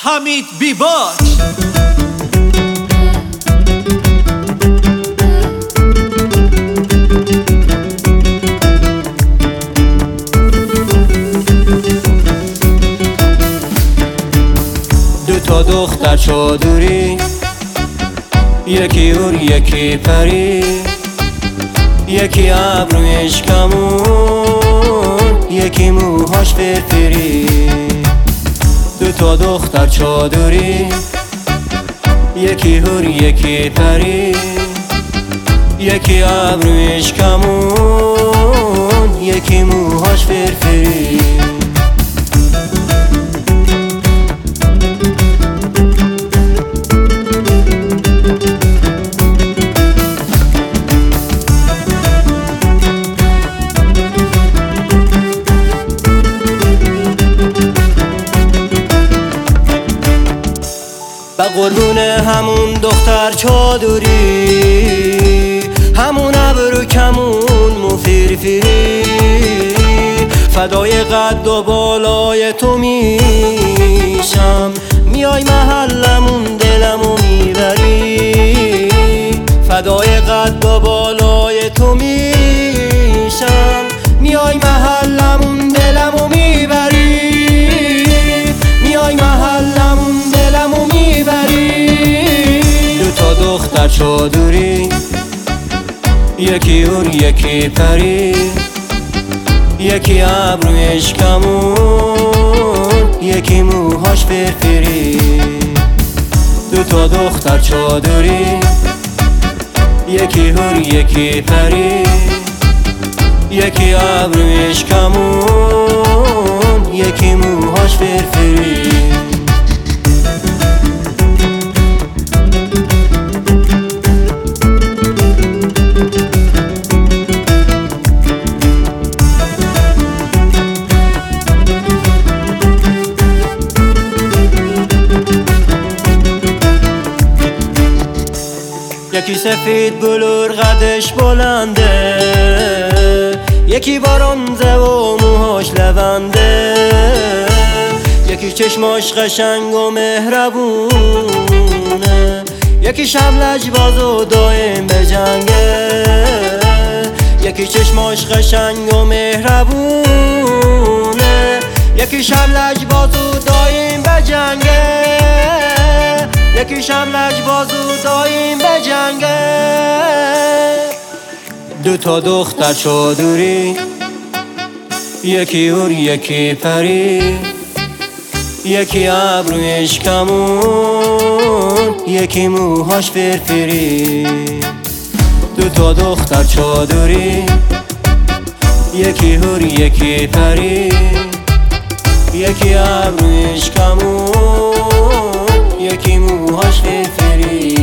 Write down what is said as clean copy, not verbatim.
حمید بیباک. دو تا دختر چادری، یکی هور یکی پری، یکی ابرویش کمون، یکی موهاش فرفری. دو تا دختر چادری، یکی هور یکی پری، یکی ابرویش کمون، یکی موهاش فرفری. به قربون همون دختر چادری، همون ابرو کمون مو فرفری، فدای قد و بالای تو میشم، میای محلمون دلمو میبری. فدای قد و بالای تو میشم، میای محلمون دلمو میبری. میای محلمون دلمو میبری. دو تا دختر چادری، یکی هور یکی پری، یکی ابرویش کمون، یکی موهاش فرفری. دو تا دختر چادری، یکی هور یکی پری، یکی ابرویش کمون، یکی موهاش فرفری. یکی سفید بلور قدش بلنده، یکی برنزه و موهاش لونده، یکی چشماش قشنگ و مهربونه، یکی شب لجباز و دایم بجنگه. یکی چشماش قشنگ و مهربونه، یکی شب لجباز و دایم بجنگه، یکی شب لجباز و دایم بجنگه. دو تا دختر چادری، یکی هور یکی پری، یکی ابرویش کمون، یکی موهاش فرفری. دو تا دختر چادری، یکی هور یکی پری، یکی ابرویش کمون، یکی موهاش فرفری.